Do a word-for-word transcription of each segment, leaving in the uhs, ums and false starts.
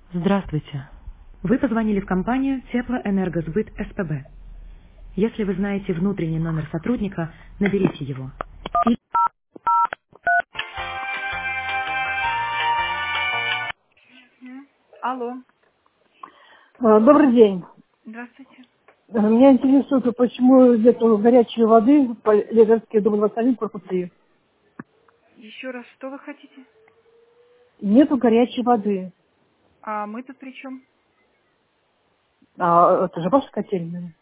Здравствуйте. Вы позвонили в компанию Теплоэнергосбыт СПБ. Если вы знаете внутренний номер сотрудника, наберите его. И- М, Алло, А, Добрый день. здравствуйте. А, Меня интересует, а почему нету горячей воды по Легарский, дом двадцать один, корпус три. Еще раз, что вы хотите? Нету горячей воды. А мы тут при чем? А это же ваша котельная.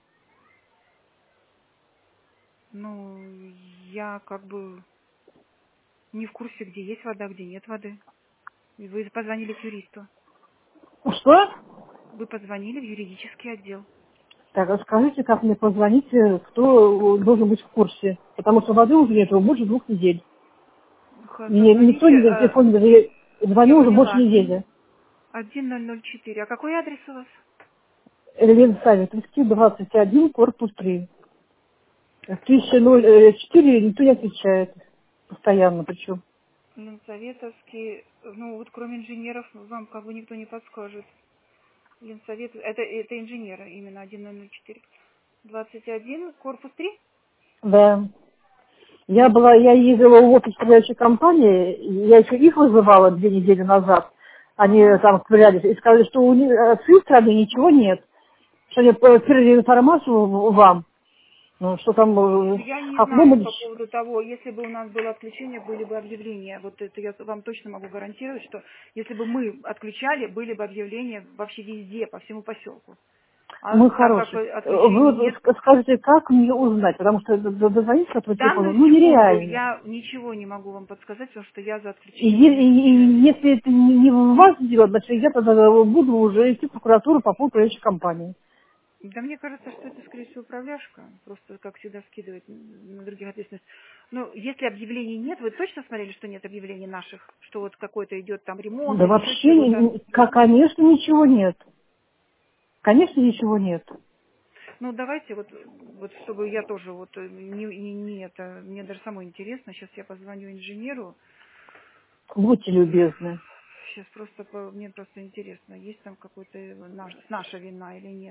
Ну, я как бы не в курсе, где есть вода, где нет воды. И Вы позвонили к юристу. Что? Вы позвонили в юридический отдел. Так, а скажите, как мне позвонить, э, кто э, должен быть в курсе? Потому что воды уже нету больше двух недель. Х- Мне никто Позвоните, не дает э, телефон, даже я я звоню уже больше поняла. недели. один ноль ноль четыре. А какой адрес у вас? Элевен Савик, двадцать один, корпус три. тысяча четыре никто не отвечает. Постоянно причем. Ленсоветовский, ну вот кроме инженеров вам как бы никто не подскажет. Ленсовет, это, это инженеры, именно один ноль четыре. двадцать один, корпус три? Да. Я была, я ездила в офис управляющей компании, и я еще их вызывала две недели назад. Они Ага. там ковырялись и сказали, что у них э, с их стороны ничего нет. Что они п- передали информацию в- вам, ну, что там э, Я не знаю по Ахломович. поводу того, если бы у нас было отключение, были бы объявления. Вот это я вам точно могу гарантировать, что если бы мы отключали, были бы объявления вообще везде, по всему поселку. А Мы так как хорошие. Э, Вы отключений вот нет, ск- скажите, как мне узнать? Потому что д- д- дозвониться по этого телефону, данную ну, секунду нереально. я ничего не могу вам подсказать, потому что я за И, отключением не е- и- отвечаю. и если это не, не в вас дело, значит, я тогда буду уже идти в прокуратуру по поводу управляющей компании. Да мне кажется, что это, скорее всего, управляшка. Просто, как всегда, скидывает на других ответственность. Но если объявлений нет, вы точно смотрели, что нет объявлений наших? Что вот какой-то идет там ремонт Да или еще вообще, ни- чего-то? ни- ка- конечно, ничего нет. Конечно, ничего нет. Ну, давайте вот, вот чтобы я тоже вот э, не, не, не это, мне даже самой интересно. Сейчас я позвоню инженеру. Будьте любезны. Сейчас просто, по- мне просто интересно, есть там какой-то наш, наша вина или нет.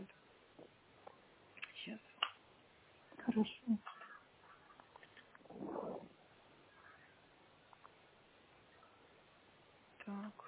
Сейчас. Хорошо. Так.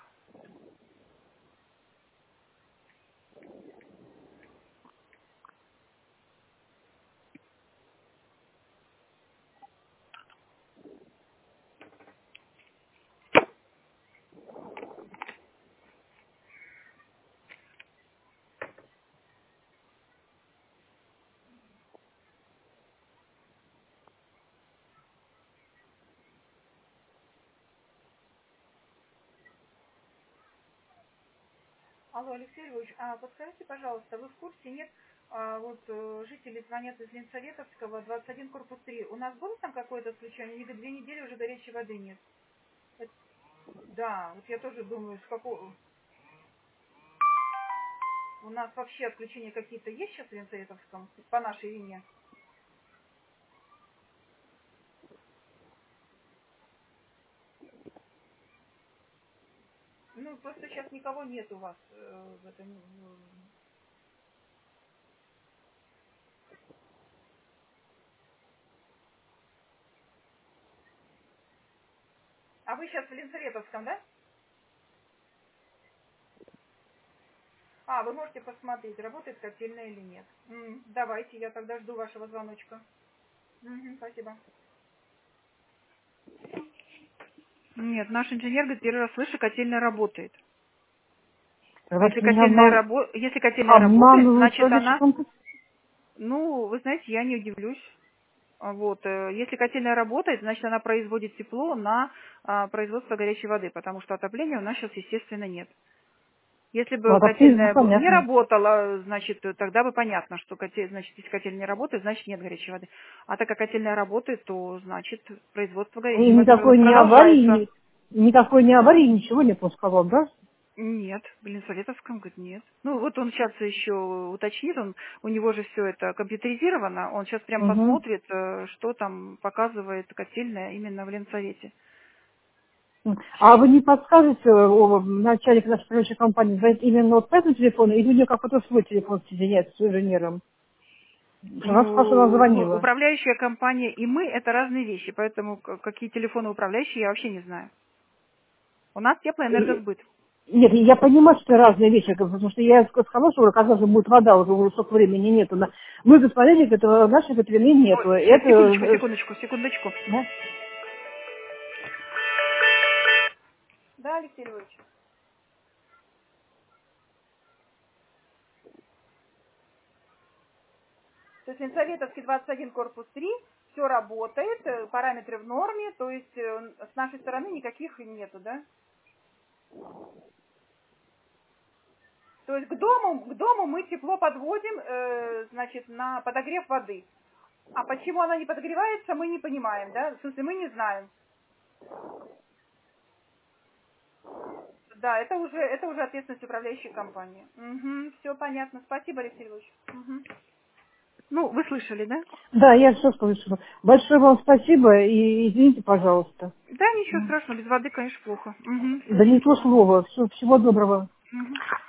Алло, Алексей Львович, а подскажите, пожалуйста, вы в курсе, нет, а, вот э, жители звонят из Ленсоветовского, двадцать один, корпус три. У нас было там какое-то отключение? Они говорят, две недели уже горячей воды нет. Это- да, вот я тоже думаю, с какого... У нас вообще отключения какие-то есть сейчас в Ленсоветовском по нашей вине? Ну, просто сейчас никого нет у вас э, в этом... э, А вы сейчас в Ленсоветовском, да? А, вы можете посмотреть, работает котельная или нет. М, давайте, я тогда жду вашего звоночка. Мгм, спасибо. Нет, наш инженер говорит, первый раз слышу, котельная работает. А Значит, если меня котельная, обман... рабо... если котельная работает, обманывают значит управляющей она, компании. ну, вы знаете, я не удивлюсь. А Вот. э, Если котельная работает, значит она производит тепло на а, производство горячей воды, потому что отопления у нас сейчас, естественно, нет. Если Ну, бы а так ну, котельная б- не понятно. работала, значит, э, тогда бы понятно, что коте- значит, если котельная не работает, значит нет горячей воды. А так как котельная работает, то значит производство И горячей воды никакой ни продолжается. аварии, ни- никакой ни аварии, ничего нет, он сказал, да? Нет, блин, Советовском, говорит, нет. Ну, вот он сейчас еще уточнит, он, у него же все это компьютеризировано, он сейчас прям Угу. посмотрит, э, что там показывает котельная именно в Ленсовете. А вы не подскажете, о, начальник нашей управляющей компании звонит именно вот по этому телефону, или у нее какой-то свой телефон соединяется с инженером? У нас спрашивала, она Ну, звонила. управляющая компания и мы – это разные вещи, поэтому к- какие телефоны управляющие, я вообще не знаю. У нас И- теплоэнергосбыт. Нет, я понимаю, что это разные вещи, потому что я сказала, что когда же будет вода, уже уже столько времени нету. На- Мы господинник, этого нашей ветряны Ой, нету. се- Это, секундочку, э, секундочку, секундочку. да? Да, Алексей Львович? То есть Ленсоветовский двадцать один, корпус три, все работает, э, параметры в норме, то есть э, с нашей стороны никаких нету, да? То есть к дому, к дому мы тепло подводим, э, значит, на подогрев воды. А почему она не подогревается, мы не понимаем, да? В смысле, мы не знаем. Да, это уже, это уже ответственность управляющей компании. Угу, все понятно. Спасибо, Алексей Львович. Угу. Ну, вы слышали, да? Да, я все слышала. Большое вам спасибо и извините, пожалуйста. Да, ничего страшного, без воды, конечно, плохо. Угу, все, Да не то счастливо. слово. Всё- всего доброго. Угу.